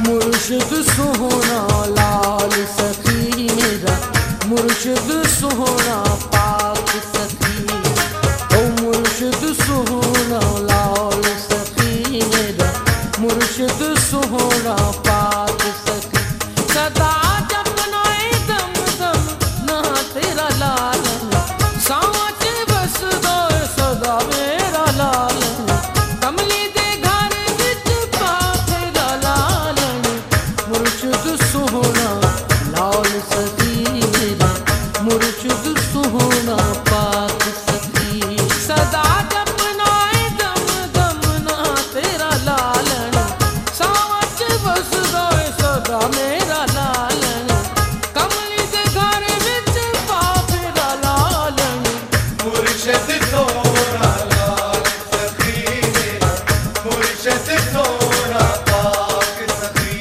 मुर्शिद सोहना लाल सखी मेरा, मुर्शिद सोहना पाक सखी। ओ मुर्शिद सोहना लाल सखी मेरा, मुर्शिद सोहना पाक सखी। सदा जपना दम दम ना तेरा लालन, सांच बस दो सदा मेरा लालन। कमली दे घर विच पा तेरा लालन, मुर्शिद सोहना लाल सखी मेरा, मुर्शिद सोहना पाक सखी। सदा जपना दम दम ना तेरा लालन, सांच बस दो सदा मेरा लालन। कमली दे घर विच पा तेरा लालन, मुर्शिद सोहना लाल सखी मेरा, मुर्शिद सोहना पाक सखी।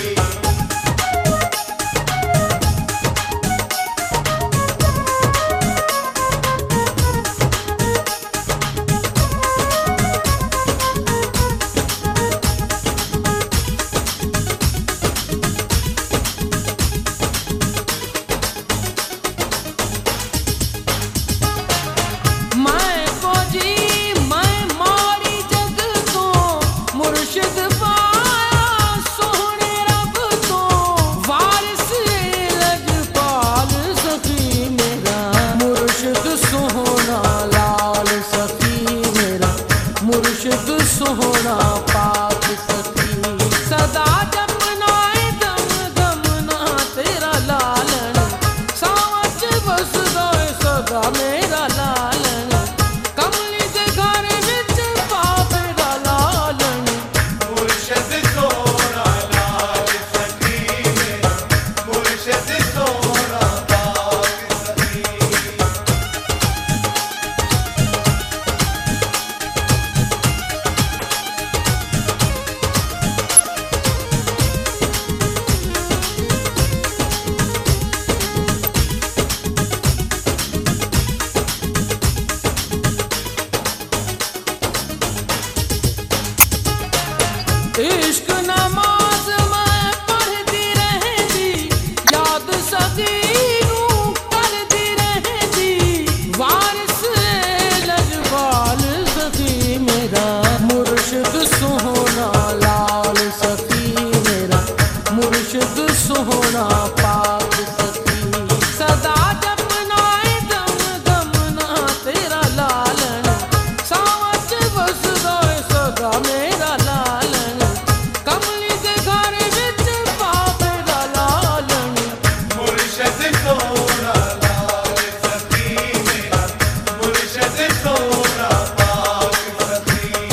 मैं फौजी मैं मारी जग तो, मुर्शिद पाया सोहने रब तो। वारिस लजपाल सखी मेरा, मुर्शिद सोहना लाल सखी मेरा, मुर्शिद सोहना पाक सखी। सदा जपना दम दम ना तेरा लालन, सांच बस दो सदा मेरा लालन। कमली दे घर विच पा तेरा लालन, मुर्शिद सोहना लाल सखी मेरा, मुर्शिद सोहना पाक सखी। इश्क नमाज मैं पढ़ती रहती, याद सखी नूं करती रहती। वारिस लजपाल सखी मेरा, मुर्शिद सोहना लाल सखी मेरा, मुर्शिद सोहना पाक सखी। सदा जपना दम दम ना तेरा लालन, सांच बस दो सदा मेरा लालन। कमली दे घर विच पा तेरा लालन, मुर्शिद सोहना लाल सखी मेरा, मुर्शिद सोहना पाक सखी।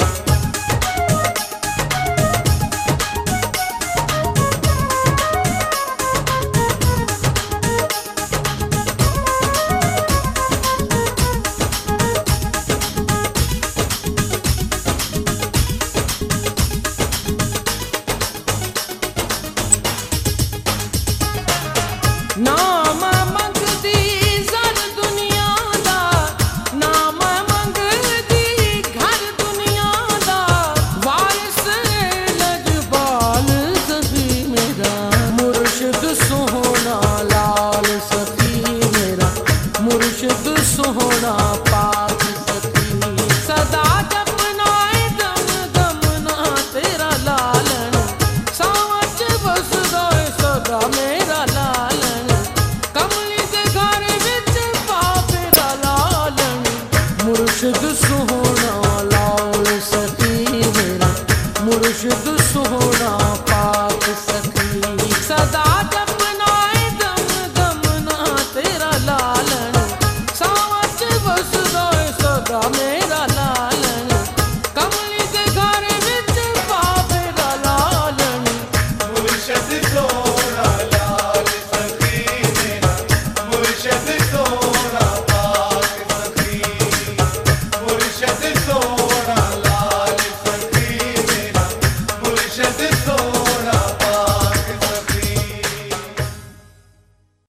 ना मैं मंगदी ज़र दुनिया दा, ना मैं मंगदी घर दुनिया दा। वारिस लजपाल सखी मेरा, मुर्शिद सोहना लाल सखी मेरा, मुर्शिद सोहना पाक सखी। सदा जपना दम दम ना तेरा लालन, सांच बस दो सदा मेरा लालन। कमली दे घर विच पा तेरा लालन, मुर्शिद सोहना लाल सखी मेरा, मुर्शिद सोहना